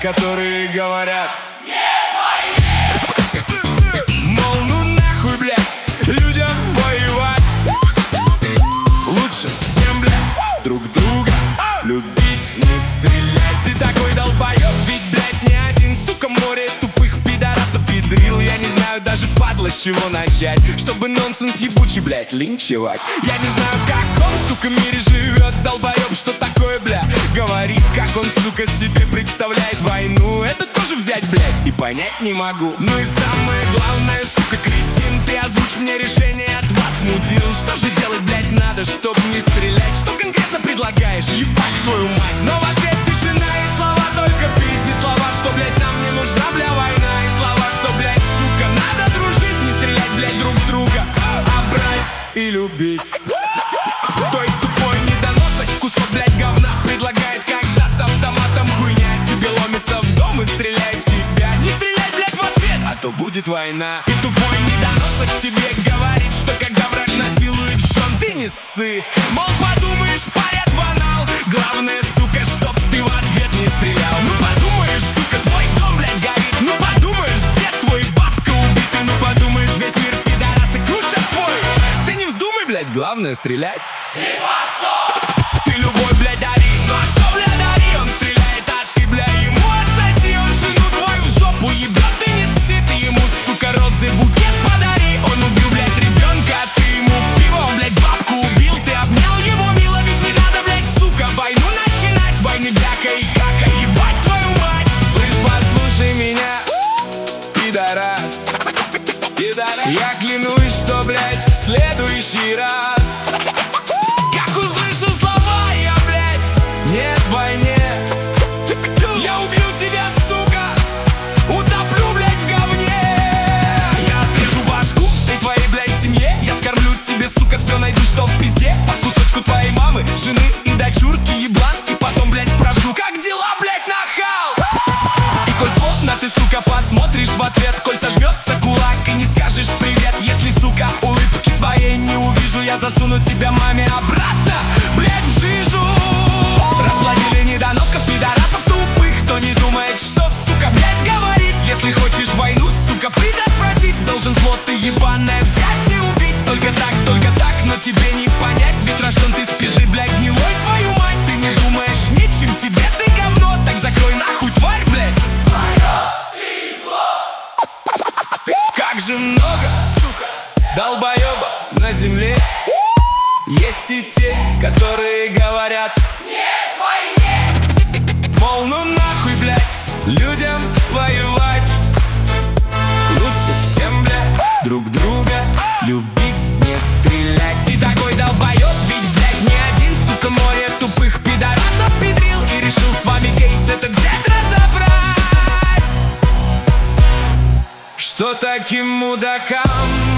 которые говорят: мол, ну нахуй, блядь, людям воевать. Лучше всем, блядь, друг друга любить, не стрелять. И такой долбоёб, ведь, блядь, не один, сука, море тупых пидорасов педрил. Я не знаю даже, падла, с чего начать, чтобы нонсенс ебучий, блядь, линчевать. Я не знаю, в каком, сука, мире живет долбоёб, что такое, бля, говорит, как он, сука, себе представляет войну. Это тоже взять, блядь, и понять не могу. Ну и самое главное, сука, кретин, ты озвучь мне решение, от вас мудил. Что же делать, блядь, надо, чтоб не стрелять? Что конкретно предлагаешь, ебать твою мать? Но в ответ тишина и слова, только пизди слова, что, блядь, нам не нужна, бля, война. И слова, что, блядь, сука, надо дружить, не стрелять, блядь, друг в друга, а брать и любить. То есть тупой недоносок, кусок, блядь, говна, предлагает, когда с автоматом хуйня тебе ломится в дом и стреляет в тебя. Не стрелять, блядь, в ответ, а то будет война. И тупой недоносок тебе говорит, что когда враг насилует жен, ты не ссы. Мол, подумаешь, парят в анал, главное, сука, чтоб ты в ответ не стрелял. Ну подумаешь, сука, твой дом, блядь, горит. Ну подумаешь, дед твой, бабка убиты. Ну подумаешь, весь мир пидорасы крушат твой. Ты не вздумай, блядь, главное стрелять. Ты любой, блядь, дари. Ну а что, бля, дари? Он стреляет, а ты, бля, ему отсоси. Он жену твою в жопу ебет, ты не ссы. Ты ему, сука, розы букет подари. Он убил, блядь, ребенка, а ты ему пиво. Он, блядь, бабку убил, ты обнял его мило. Ведь не надо, блядь, сука, войну начинать. Войны бляка и кака, ебать твою мать. Слышь, послушай меня, пидорас. Я клянусь, что, блядь, в следующий раз, как услышу слова я, блядь, нет войне, я убью тебя, сука, утоплю, блядь, в говне. Я отрежу башку всей твоей, блядь, семье. Я скормлю тебе, сука, все найду, что в пизде. По кусочку твоей мамы, жены и дочурки, еблан. И потом, блядь, спрошу, как дела, блядь, нахал? И коль злобно ты, сука, посмотришь в ответ, коль сожмется кулак и не скажешь привет, если, сука, улыбки твоей не увижу, я засуну тебя маме обратно, блядь, в жижу. Расплодили недоносков, пидорасов тупых, кто не думает, что, сука, блядь, говорит. Если хочешь войну, сука, предотвратить, должен зло ты ебаное взять и убить. Только так, но тебе не понять, ведь рожден ты с пизды, блядь, гнилой, твою мать. Ты не думаешь ничем, тебе ты говно, так закрой нахуй, тварь, блядь. Как же много, сука, долбоёбов на земле. Есть и те, которые говорят: нет войне. Мол, ну нахуй, блядь, людям воевать. Лучше всем, блядь, друг друга любить, не стрелять. И такой долбоёб, ведь, блядь, не один, сука, море тупых пидорасов педрил. И решил с вами кейс этот взять, разобрать, что таким мудакам